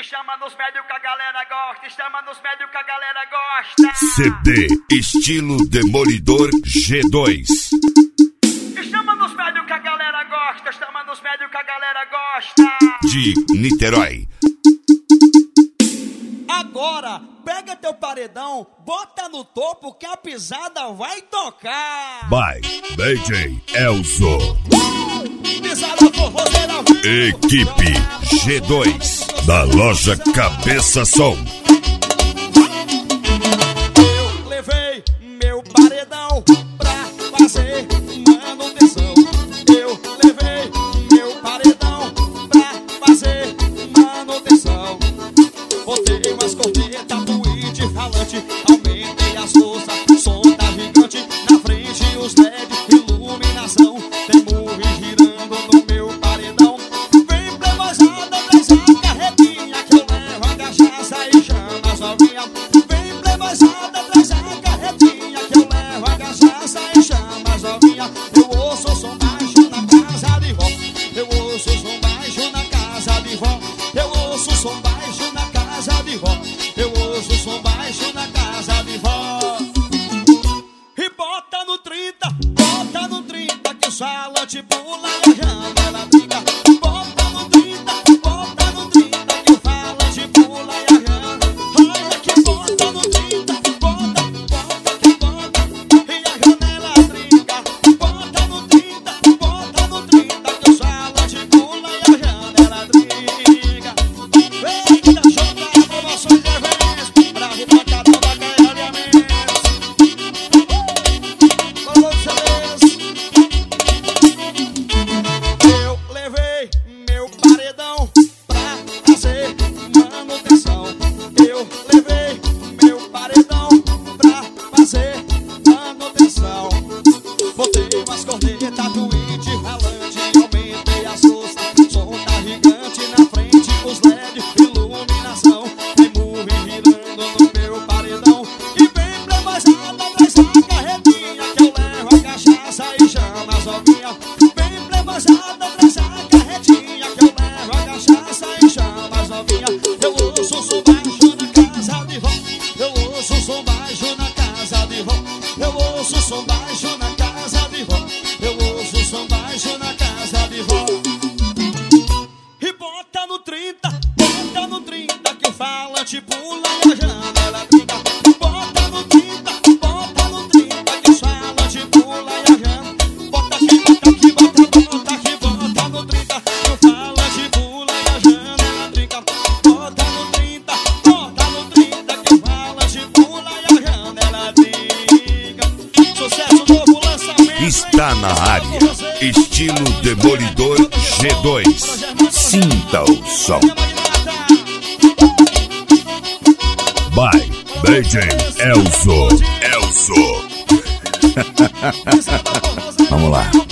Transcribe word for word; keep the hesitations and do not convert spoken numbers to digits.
chama nos médios que a galera gosta, chama nos médios que a galera gosta. C D estilo Demolidor G dois. Chama nos médios que a galera gosta, chama nos médios que a galera gosta. De Niterói. Agora, pega teu paredão, bota no topo que a pisada vai tocar. By D J Elzo. Pisada forrozeira. Equipe G dois da loja Cabeça Som. Eu levei meu paredão pra fazer manutenção. Eu levei meu paredão pra fazer manutenção. Botei umas cornetas, tweet falante, aumentei as forças, som tá gigante, na frente os L E D, iluminação, tem movie girando no meu paredão. Vem plebozada, traz a carretinha que eu levo a cachaça e chama as novinhas. Vem plebozada, traz a carretinha que eu levo a cachaça e chama as novinhas. Eu ouço o som baixo na casa de vó, eu ouço o som baixo na casa de vó, eu ouço o som baixo na casa de vó, eu ouço o som baixo na casa de vó. E bota no trinta, bota no trinta que o salante pula e a janela brinca. Bota no trinta, bota no trinta que o falante pula e a janela. Olha que bota no trinta, bota, bota que bota e a janela brinca. Bota no trinta, bota no trinta que o salante pula e a janela brinca. Eita, joga promoções e eventos pra rebocadão da K L M. Eu levei meu paredão pra fazer manutenção. Eu levei meu paredão pra fazer manutenção. Botei umas cornetas, tweet ralante, aumentei as forças, som tá gigante, na frente os L E D, iluminação, tem movie girando no meu paredão. E vem plebozada, traz a carretinha que eu levo a cachaça e chama as novinhas. Vem plebozada, traz a carretinha que eu levo a cachaça e chama as novinhas. Eu ouço o som baixo na casa de vó, eu ouço o som baixo na casa de vó, eu ouço o som baixo na casa de vó, eu ouço o som baixo na casa de vó. E bota no trinta, bota no trinta que o falante pula e a janela brinca. Bota no trinta, bota no trinta que o falante pula e a janela. Bota aqui, bota aqui, bota, bota aqui, bota no trinta que o falante pula e a janela brinca. Bota no trinta, bota no trinta que o falante pula e a janela brinca. Sucesso, novo lançamento. Está na área, estilo Demolidor G dois. Sinta o som. By D J Elzo. Elzo. Vamos lá.